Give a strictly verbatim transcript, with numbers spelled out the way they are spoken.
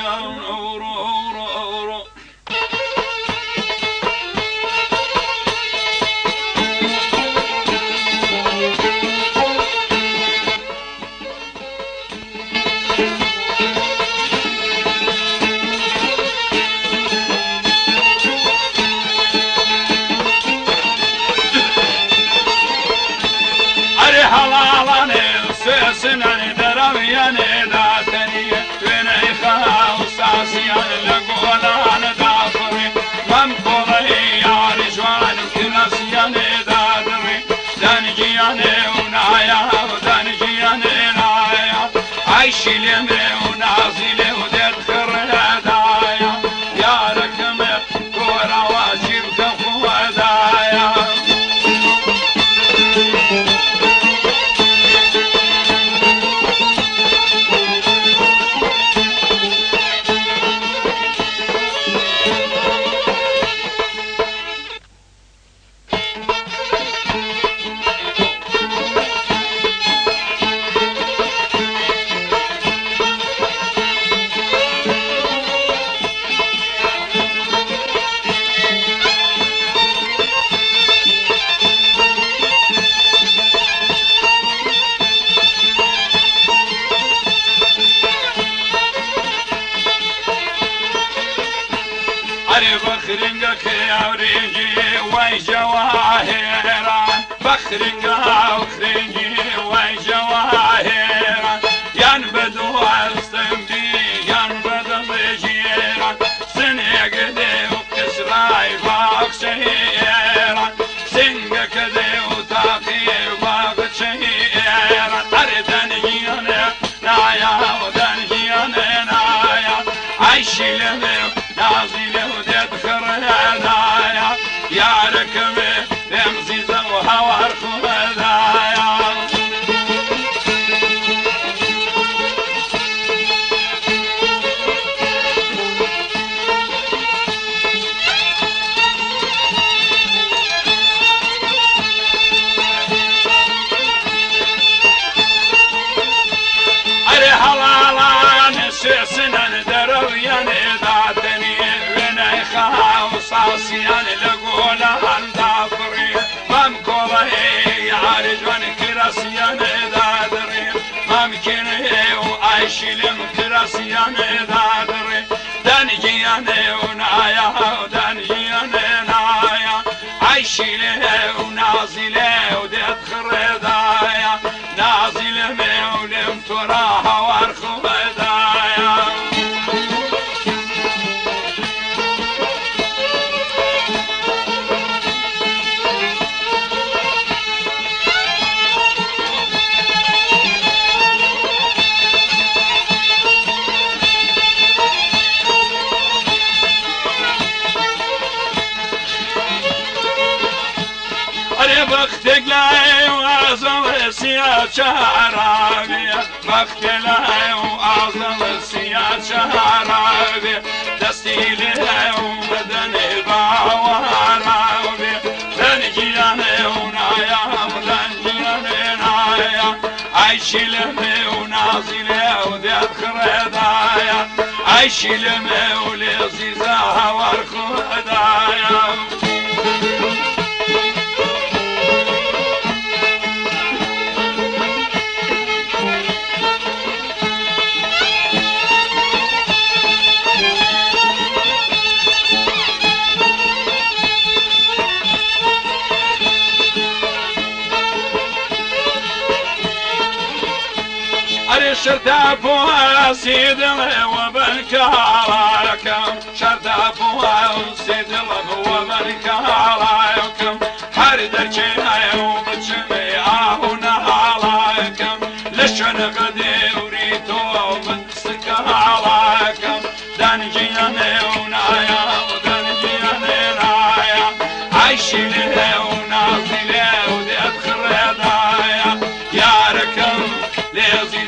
سنن درویان داتنی وینای خاصاسیان لگولان دافری من قوی یاری جوان کراسیان دادری دنجیان اونایا دنجیان نایا عیشیلم اونازیل ودت خردایا یارکم کورا واجب کخودایا بخرنجا كيوريجي وجواهران بخرنجا وخرنجي وجواهران ينبدو الصندي ينبدو بجيران سنقدي وكسراي باقشيران سنقك دي وتاقي باقشيران أردنجيانا نايا ودنجيانا نايا عيشي لمي نازي لودت خردايا يا ركبي رمزي زوها وارخدايا أري حلالا سنن درويان داتني ويناي خاصاسيان لقولان دافري ممكوله يعرجون كراسيان دادري ممكن وعيشلم كراسيان دادري دنجيان ونايا دنجيان نايا عيشله ونازله ودت خردايا نازله مولم تراها وارخدايا بختك لاي وأعظم السياد شعرابي بخت لاي وأعظم السياد شعرابي دستي لاي ومدني باوارابي دنجياني ونايا دنجياني نايا عيشي لمي ونازلي وديت خردايا عيشي لمي ولزيزاها وارخدايا شرطافوا سيد الله وبركاراكم شرطافوا سيد الله وبركاراكم حردر جناي وبجمي آهونا علاكم لشن غدي وريتو ومنسك علاكم دنجياني ونايا ودنجياني نايا عيشي لي ونازلي ودي ادخل ردايا يا ركم ليزي